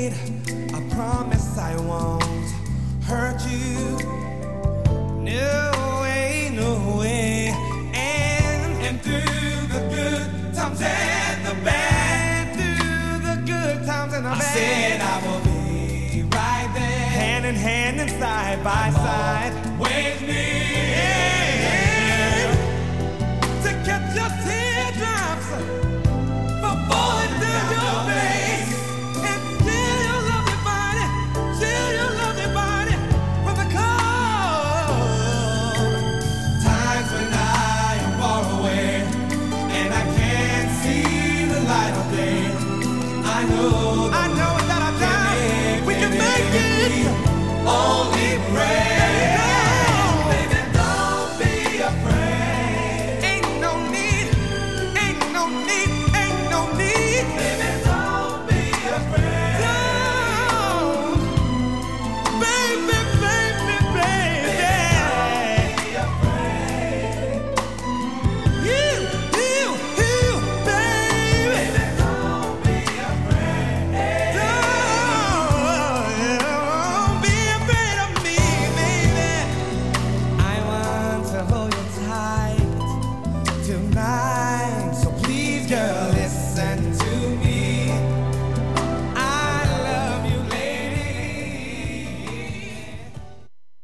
wait. I promise I won't hurt you. No way, no way. And through the good times and the bad, through the good times and the bad, I said I will be right there, hand in hand and side by side.